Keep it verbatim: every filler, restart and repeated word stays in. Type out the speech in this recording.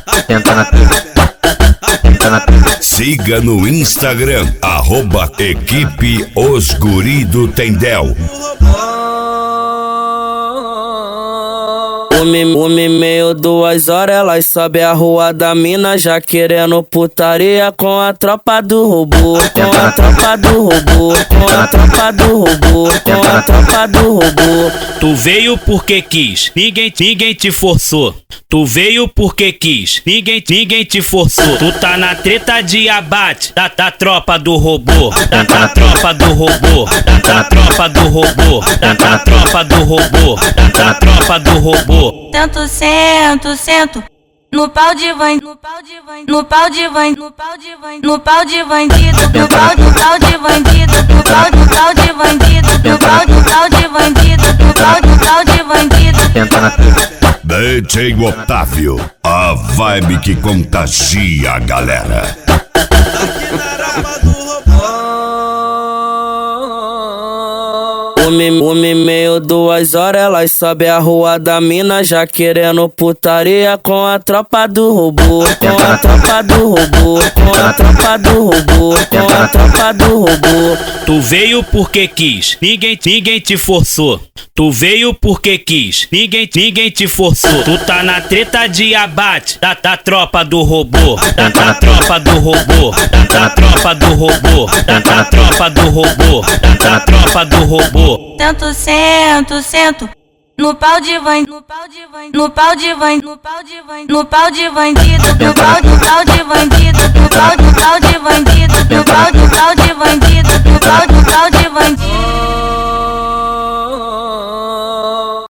Senta na pica. Senta na pica. Siga no Instagram, arroba Equipe Os Guri do Tendel. Uma e meia, duas horas, elas sobem a rua da mina, já querendo putaria com a tropa do robô, com a tropa do robô, com a tropa do robô, com a tropa do robô. Tu veio porque quis, ninguém, ninguém te forçou. Tu veio porque quis, ninguém, ninguém te forçou. Tu tá na treta de abate da, da tropa do robô, da, da tropa do robô, da, da tropa do robô, da, da tropa do robô, da, da tropa do robô. Sento, sento, sento no pau de van, no pau de van, no pau de van, no pau de van, no pau de bandido, no pau do pau de bandido, no pau do pau de bandido, no pau do pau de bandido, no pau do pau de bandido. Senta na pica. D J Otávio, a vibe que contagia a galera. Uma e meia, duas horas, elas sobem a rua da mina, já querendo putaria com a tropa do robô, com a tropa do robô, com a tropa do robô, com a tropa do robô. Tu veio porque quis, ninguém, ninguém te forçou. Tu veio porque quis, ninguém, ninguém te forçou. Tu tá na treta de abate da, da tropa do robô, da, da tropa do robô, da, da tropa do robô, da, da tropa do robô, da, da tropa do robô. Sento, sento, sento no pau de van, no pau de van, no pau de van, no pau de van, no pau de bandido, no pau do pau de bandido, no pau do pau de bandido, no pau do pau de bandido, no pau do pau de bandido.